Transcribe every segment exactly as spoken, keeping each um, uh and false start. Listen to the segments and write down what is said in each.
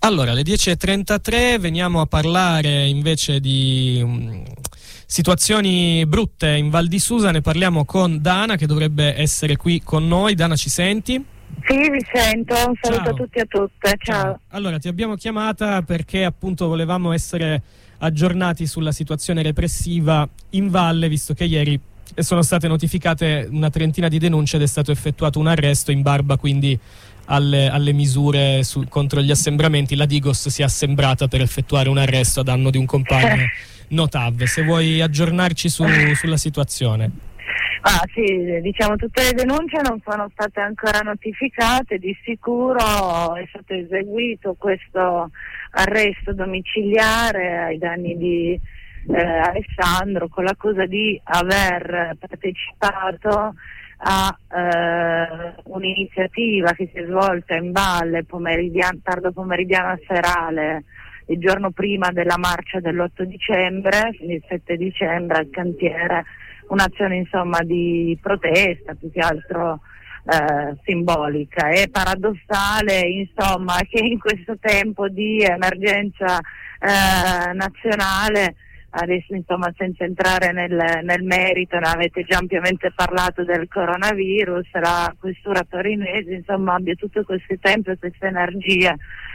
Allora, alle dieci e trentatré veniamo a parlare invece di um, situazioni brutte in Val di Susa. Ne parliamo con Dana, che dovrebbe essere qui con noi. Dana, ci senti? Sì, vi sento. Un saluto Ciao. a tutti e a tutte. Ciao. Ciao. Allora, ti abbiamo chiamata perché appunto volevamo essere aggiornati sulla situazione repressiva in valle, visto che ieri sono state notificate una trentina di denunce ed è stato effettuato un arresto in barba quindi alle, alle misure su, contro gli assembramenti. La Digos si è assembrata per effettuare un arresto a danno di un compagno Notav. Se vuoi aggiornarci su, sulla situazione. Ah sì, diciamo tutte le denunce non sono state ancora notificate, di sicuro è stato eseguito questo arresto domiciliare ai danni di eh, Alessandro con l'accusa di aver partecipato a eh, un'iniziativa che si è svolta in valle pomeridiana, tardo pomeridiana serale il giorno prima della marcia dell'otto dicembre, quindi il sette dicembre al cantiere, un'azione insomma di protesta più che altro eh, simbolica. È paradossale insomma che in questo tempo di emergenza eh, nazionale, adesso insomma senza entrare nel, nel merito, ne avete già ampiamente parlato del coronavirus, la questura torinese insomma abbia tutto questo tempo e queste energie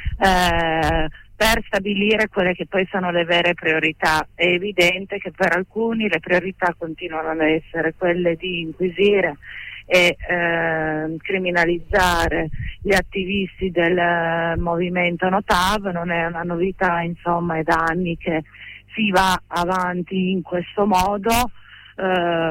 eh, per stabilire quelle che poi sono le vere priorità. È evidente che per alcuni le priorità continuano ad essere quelle di inquisire e eh, criminalizzare gli attivisti del movimento Notav. Non è una novità, insomma, è da anni che si va avanti in questo modo, eh,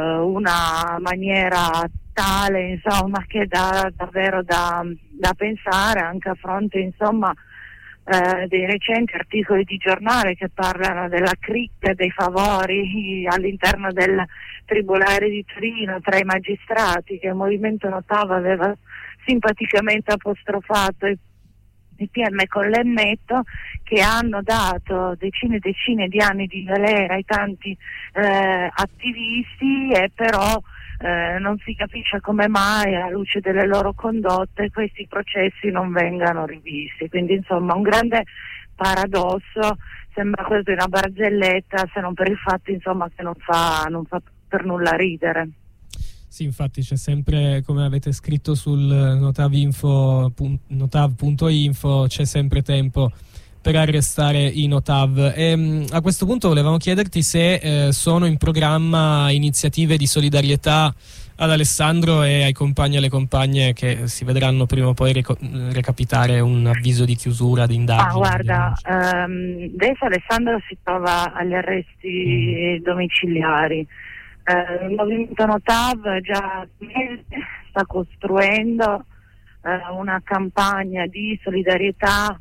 una maniera tale insomma che dà davvero da, da pensare, anche a fronte insomma Eh, dei recenti articoli di giornale che parlano della cricca dei favori all'interno del Tribunale di Torino tra i magistrati, che il movimento Notav aveva simpaticamente apostrofato i, i P M con l'Ennetto, che hanno dato decine e decine di anni di galera ai tanti eh, attivisti, e però Eh, non si capisce come mai, alla luce delle loro condotte, questi processi non vengano rivisti. Quindi insomma un grande paradosso, sembra quasi una barzelletta, se non per il fatto insomma che non fa, non fa per nulla ridere. Sì, infatti c'è sempre, come avete scritto sul notavinfo, notav punto info, c'è sempre tempo per arrestare i Notav. E, a questo punto volevamo chiederti se eh, sono in programma iniziative di solidarietà ad Alessandro e ai compagni e alle compagne che si vedranno prima o poi reco- recapitare un avviso di chiusura di indagine. Ah, guarda, ehm, adesso Alessandro si trova agli arresti mm. domiciliari. Eh, il movimento Notav già sta costruendo eh, una campagna di solidarietà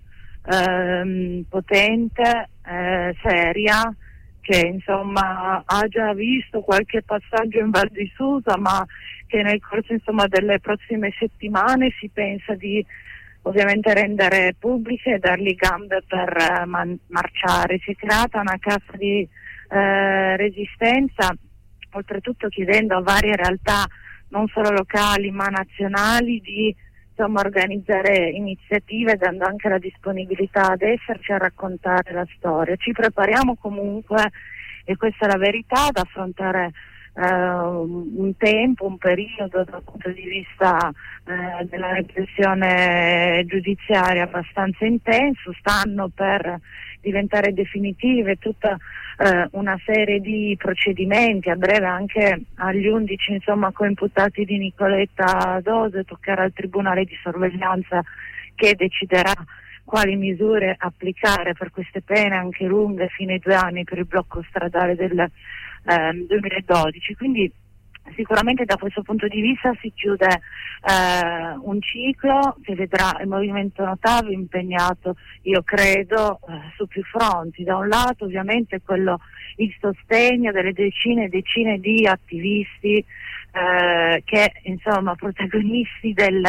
Ehm, potente, eh, seria, che insomma ha già visto qualche passaggio in Val di Susa, ma che nel corso insomma delle prossime settimane si pensa di ovviamente rendere pubbliche e dargli gambe per eh, man- marciare. Si è creata una cassa di eh, resistenza, oltretutto chiedendo a varie realtà non solo locali ma nazionali di insomma organizzare iniziative, dando anche la disponibilità ad esserci a raccontare la storia. Ci prepariamo comunque, e questa è la verità, ad affrontare eh, un tempo, un periodo dal punto di vista eh, della repressione giudiziaria abbastanza intenso. Stanno per diventare definitive tutta eh, una serie di procedimenti, a breve anche agli undici insomma coimputati di Nicoletta Dose toccherà al Tribunale di sorveglianza, che deciderà quali misure applicare per queste pene anche lunghe, fino ai due anni per il blocco stradale del eh, duemiladodici. Quindi sicuramente da questo punto di vista si chiude eh, un ciclo che vedrà il movimento Notav impegnato, io credo, eh, su più fronti. Da un lato ovviamente quello, il sostegno delle decine e decine di attivisti eh, che insomma protagonisti del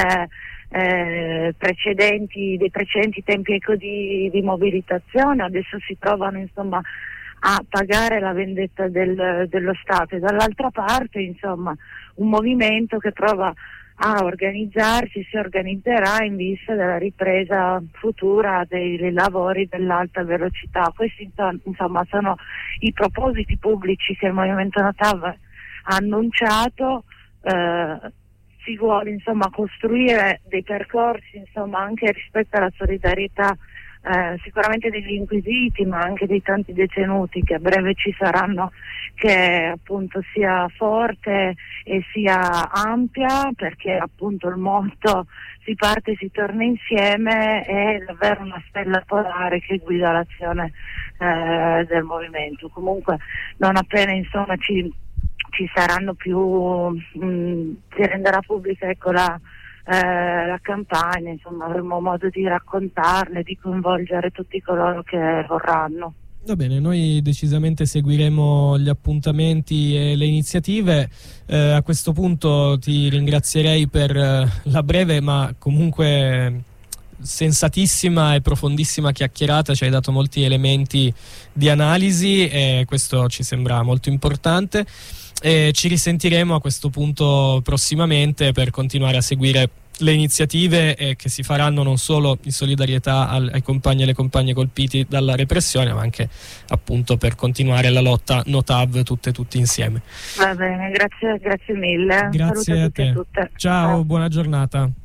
eh, precedenti, dei precedenti tempi ecco, di, di mobilitazione, adesso si trovano insomma a pagare la vendetta del, dello Stato, e dall'altra parte insomma un movimento che prova a organizzarsi, si organizzerà in vista della ripresa futura dei, dei lavori dell'alta velocità. Questi insomma sono i propositi pubblici che il Movimento No T A V ha annunciato. Eh, si vuole insomma costruire dei percorsi insomma anche rispetto alla solidarietà eh, sicuramente degli inquisiti, ma anche dei tanti detenuti che a breve ci saranno, che appunto sia forte e sia ampia, perché appunto il motto si parte e si torna insieme è davvero una stella polare che guida l'azione eh, del movimento. Comunque non appena insomma ci ci saranno più, mh, si renderà pubblica ecco la, eh, la campagna, insomma avremo modo di raccontarne, di coinvolgere tutti coloro che vorranno. Va bene, noi decisamente seguiremo gli appuntamenti e le iniziative. Eh, a questo punto ti ringrazierei per eh, la breve ma comunque sensatissima e profondissima chiacchierata, ci hai dato molti elementi di analisi e questo ci sembra molto importante. E ci risentiremo a questo punto prossimamente per continuare a seguire le iniziative eh, che si faranno non solo in solidarietà al, ai compagni e alle compagne colpiti dalla repressione, ma anche appunto per continuare la lotta No T A V tutte e tutti insieme. Va bene, grazie, grazie mille. Grazie Saluto a tutti te. e tutte. Ciao, Ciao, buona giornata.